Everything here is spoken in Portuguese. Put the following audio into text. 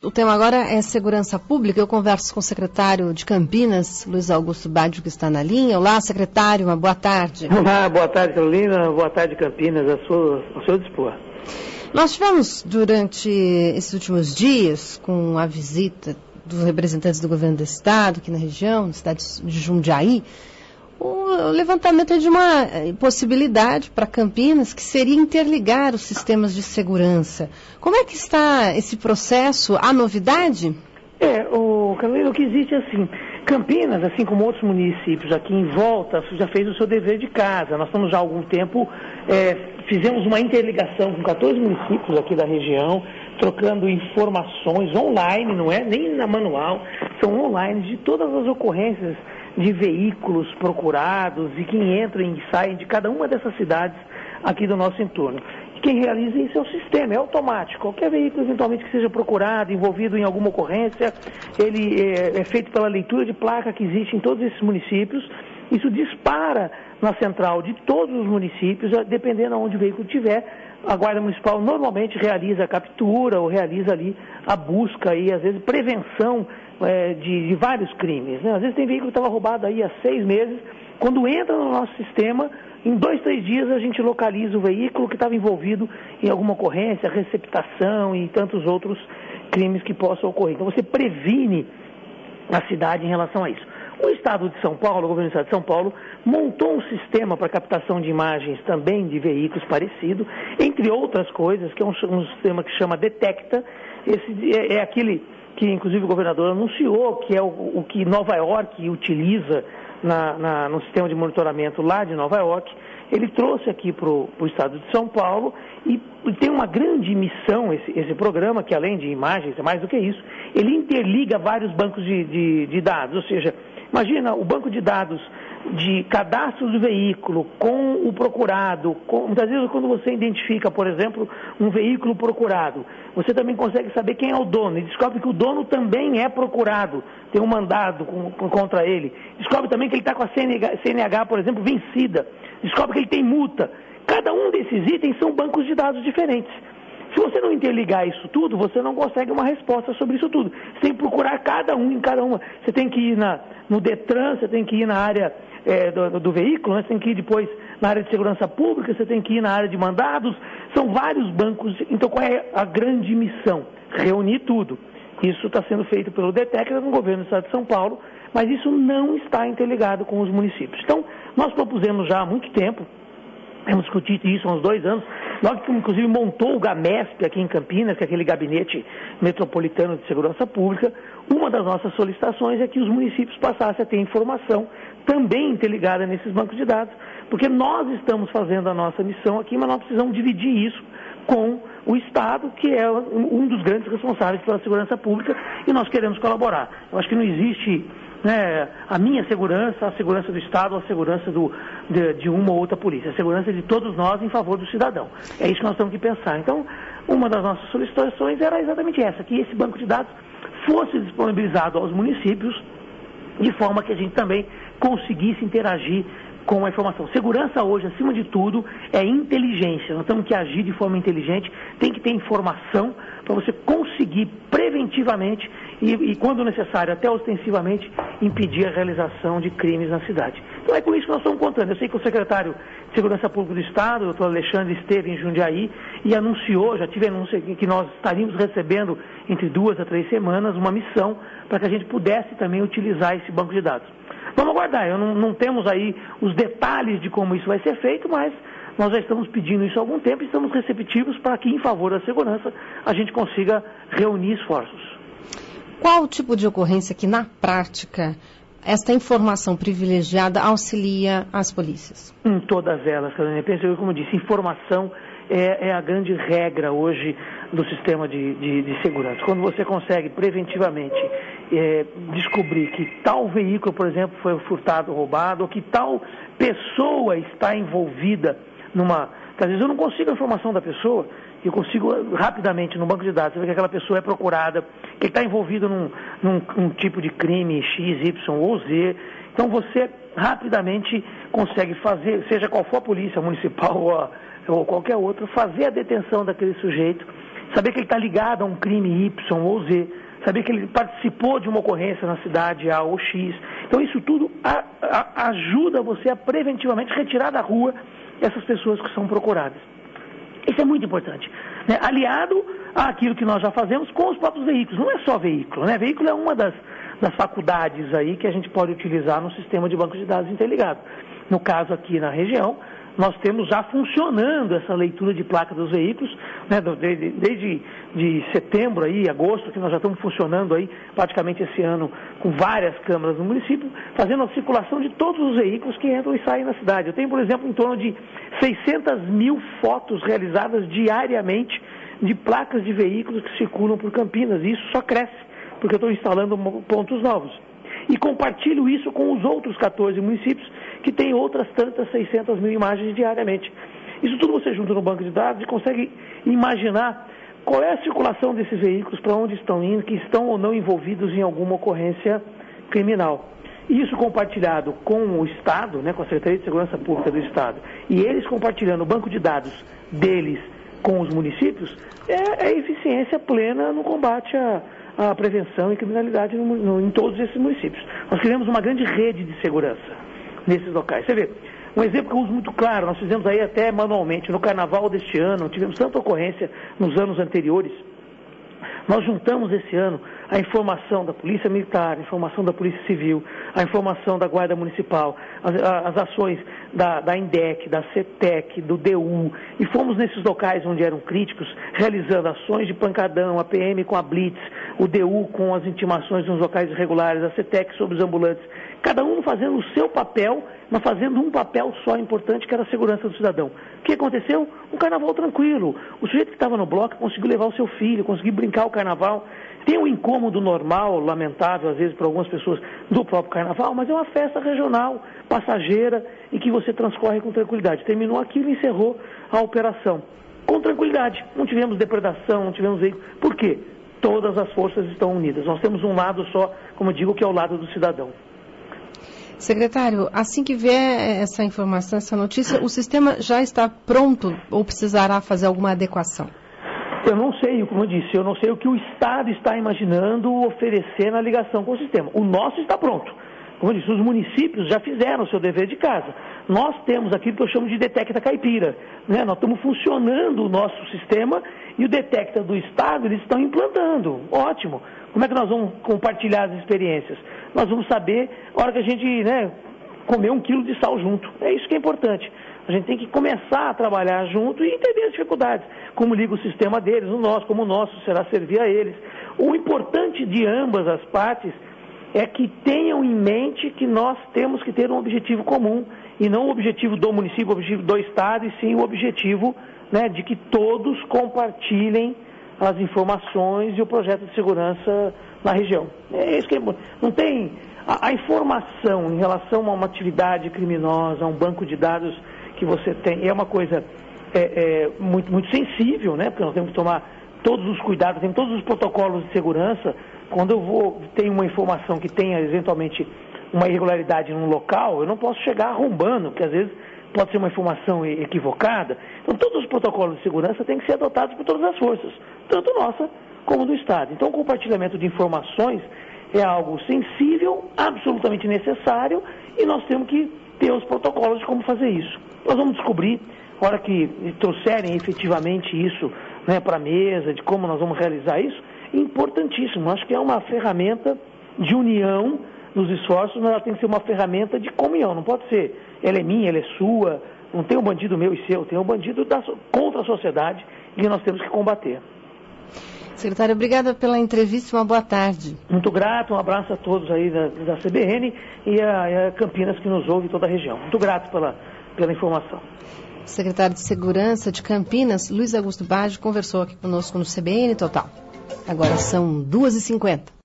O tema agora é segurança pública. Eu converso com o secretário de Campinas, Luiz Augusto Baggio, que está na linha. Olá, secretário, uma boa tarde. Olá, boa tarde, Carolina. Boa tarde, Campinas, ao seu dispor. Nós tivemos, durante esses últimos dias, com a visita dos representantes do governo do estado, aqui na região, na cidade de Jundiaí, o levantamento de uma possibilidade para Campinas, que seria interligar os sistemas de segurança. Como é que está esse processo? Há novidade? Carolina, o que existe é assim, Campinas, assim como outros municípios aqui em volta, já fez o seu dever de casa. Nós estamos já há algum tempo, fizemos uma interligação com 14 municípios aqui da região, trocando informações online, não é nem na manual, são online de todas as ocorrências de veículos procurados e que entram e saem de cada uma dessas cidades aqui do nosso entorno. E quem realiza isso é o sistema, é automático. Qualquer veículo eventualmente que seja procurado, envolvido em alguma ocorrência, ele é feito pela leitura de placa que existe em todos esses municípios. Isso dispara na central de todos os municípios, dependendo de onde o veículo estiver. A Guarda Municipal normalmente realiza a captura ou realiza ali a busca e, às vezes, prevenção de vários crimes, né? Às vezes tem veículo que estava roubado aí há 6 meses, quando entra no nosso sistema, em 2, 3 dias a gente localiza o veículo que estava envolvido em alguma ocorrência, receptação e tantos outros crimes que possam ocorrer. Então você previne a cidade em relação a isso. O Estado de São Paulo, o governo do Estado de São Paulo, montou um sistema para captação de imagens também de veículos parecido, entre outras coisas, que é um sistema que chama Detecta. Esse é aquele que, inclusive, o governador anunciou, que é o que Nova York utiliza no sistema de monitoramento lá de Nova York. Ele trouxe aqui para o Estado de São Paulo e tem uma grande missão esse programa, que além de imagens, é mais do que isso, ele interliga vários bancos de dados, ou seja, imagina o banco de dados de cadastro do veículo com o procurado. Muitas vezes quando você identifica, por exemplo, um veículo procurado, você também consegue saber quem é o dono e descobre que o dono também é procurado, tem um mandado contra ele. Descobre também que ele está com a CNH, por exemplo, vencida. Descobre que ele tem multa. Cada um desses itens são bancos de dados diferentes. Se você não interligar isso tudo, você não consegue uma resposta sobre isso tudo. Você tem que procurar cada um em cada uma. Você tem que ir no Detran, você tem que ir na área do veículo, né? Você tem que ir depois na área de segurança pública, você tem que ir na área de mandados. São vários bancos. Então, qual é a grande missão? Reunir tudo. Isso está sendo feito pelo Detecta no governo do Estado de São Paulo, mas isso não está interligado com os municípios. Então, nós propusemos já há muito tempo, temos discutido isso há uns 2 anos, nós que inclusive montou o GAMESP aqui em Campinas, que é aquele Gabinete Metropolitano de Segurança Pública. Uma das nossas solicitações é que os municípios passassem a ter informação também interligada nesses bancos de dados, porque nós estamos fazendo a nossa missão aqui, mas nós precisamos dividir isso com o Estado, que é um dos grandes responsáveis pela segurança pública, e nós queremos colaborar. Eu acho que não existe a minha segurança, a segurança do Estado, a segurança de uma ou outra polícia. A segurança de todos nós em favor do cidadão. É isso que nós temos que pensar. Então, uma das nossas solicitações era exatamente essa, que esse banco de dados fosse disponibilizado aos municípios, de forma que a gente também conseguisse interagir com a informação. Segurança hoje, acima de tudo, é inteligência. Nós temos que agir de forma inteligente, tem que ter informação para você conseguir preventivamente e, quando necessário, até ostensivamente, impedir a realização de crimes na cidade. Então é com isso que nós estamos contando. Eu sei que o secretário de Segurança Pública do Estado, o doutor Alexandre, esteve em Jundiaí e anunciou, já tive anúncio que nós estaríamos recebendo entre 2 a 3 semanas uma missão para que a gente pudesse também utilizar esse banco de dados. Vamos aguardar, não temos aí os detalhes de como isso vai ser feito, mas nós já estamos pedindo isso há algum tempo e estamos receptivos para que, em favor da segurança, a gente consiga reunir esforços. Qual o tipo de ocorrência que, na prática, esta informação privilegiada auxilia as polícias? Em todas elas, Carolina. Penso, como eu disse, informação é a grande regra hoje do sistema de segurança. Quando você consegue preventivamente descobrir que tal veículo, por exemplo, foi furtado, roubado, ou que tal pessoa está envolvida às vezes eu não consigo a informação da pessoa, eu consigo rapidamente no banco de dados, você vê que aquela pessoa é procurada, que está envolvido num tipo de crime X, Y ou Z. Então você rapidamente consegue fazer, seja qual for a polícia municipal ou qualquer outra, fazer a detenção daquele sujeito saber que ele está ligado a um crime Y ou Z, saber que ele participou de uma ocorrência na cidade A ou X. Então isso tudo ajuda você a preventivamente retirar da rua essas pessoas que são procuradas. Isso é muito importante, né? Aliado àquilo que nós já fazemos com os próprios veículos. Não é só veículo, né? Veículo é uma das faculdades aí que a gente pode utilizar no sistema de banco de dados interligado. No caso aqui na região, nós temos já funcionando essa leitura de placa dos veículos, né, desde de setembro, aí, agosto, que nós já estamos funcionando aí, praticamente esse ano, com várias câmaras no município, fazendo a circulação de todos os veículos que entram e saem na cidade. Eu tenho, por exemplo, em torno de 600 mil fotos realizadas diariamente de placas de veículos que circulam por Campinas, e isso só cresce, porque eu estou instalando pontos novos. E compartilho isso com os outros 14 municípios que têm outras tantas 600 mil imagens diariamente. Isso tudo você junta no banco de dados e consegue imaginar qual é a circulação desses veículos, para onde estão indo, que estão ou não envolvidos em alguma ocorrência criminal. Isso compartilhado com o Estado, né, com a Secretaria de Segurança Pública do Estado, e eles compartilhando o banco de dados deles com os municípios, é eficiência plena no combate à prevenção e criminalidade em todos esses municípios. Nós criamos uma grande rede de segurança nesses locais. Você vê, um exemplo que eu uso muito claro, nós fizemos aí até manualmente, no carnaval deste ano, tivemos tanta ocorrência nos anos anteriores. Nós juntamos esse ano a informação da Polícia Militar, a informação da Polícia Civil, a informação da Guarda Municipal, as ações da INDEC, da CETEC, do DU, e fomos nesses locais onde eram críticos, realizando ações de pancadão, a PM com a Blitz, o DU com as intimações nos locais irregulares, a CETEC sobre os ambulantes, cada um fazendo o seu papel, mas fazendo um papel só importante, que era a segurança do cidadão. O que aconteceu? Um carnaval tranquilo. O sujeito que estava no bloco conseguiu levar o seu filho, conseguiu brincar o carnaval. Tem um incômodo normal, lamentável, às vezes, para algumas pessoas, do próprio carnaval, mas é uma festa regional, passageira, e que você transcorre com tranquilidade. Terminou aquilo e encerrou a operação. Com tranquilidade. Não tivemos depredação, não tivemos veículo. Por quê? Todas as forças estão unidas. Nós temos um lado só, como eu digo, que é o lado do cidadão. Secretário, assim que vier essa informação, essa notícia, o sistema já está pronto ou precisará fazer alguma adequação? Eu não sei, como eu disse, eu não sei o que o Estado está imaginando oferecer na ligação com o sistema. O nosso está pronto. Como eu disse, os municípios já fizeram o seu dever de casa. Nós temos aquilo que eu chamo de detecta caipira, né? Nós estamos funcionando o nosso sistema e o detecta do Estado eles estão implantando. Ótimo. Como é que nós vamos compartilhar as experiências? Nós vamos saber a hora que a gente, né, comer 1 quilo de sal junto. É isso que é importante. A gente tem que começar a trabalhar junto e entender as dificuldades. Como liga o sistema deles, o nosso, como o nosso será servir a eles. O importante de ambas as partes é que tenham em mente que nós temos que ter um objetivo comum, e não o objetivo do município, o objetivo do Estado, e sim o objetivo, né, de que todos compartilhem as informações e o projeto de segurança na região. É isso que é, não tem a informação em relação a uma atividade criminosa, a um banco de dados que você tem, é uma coisa muito, muito sensível, né? Porque nós temos que tomar todos os cuidados, temos todos os protocolos de segurança. Quando eu tenho uma informação que tenha eventualmente uma irregularidade num local, eu não posso chegar arrombando, porque às vezes pode ser uma informação equivocada. Então todos os protocolos de segurança têm que ser adotados por todas as forças, tanto nossa como do Estado. Então o compartilhamento de informações é algo sensível, absolutamente necessário, e nós temos que ter os protocolos de como fazer isso. Nós vamos descobrir, na hora que trouxerem efetivamente isso, né, para a mesa, de como nós vamos realizar isso, importantíssimo. Acho que é uma ferramenta de união nos esforços, mas ela tem que ser uma ferramenta de comunhão. Não pode ser, ela é minha, ela é sua, não tem um bandido meu e seu, tem um bandido contra a sociedade e nós temos que combater. Secretário, obrigada pela entrevista, uma boa tarde. Muito grato, um abraço a todos aí da CBN e a Campinas que nos ouve em toda a região. Muito grato pela informação. Secretário de Segurança de Campinas, Luiz Augusto Baggio, conversou aqui conosco no CBN Total. Agora são 2h50.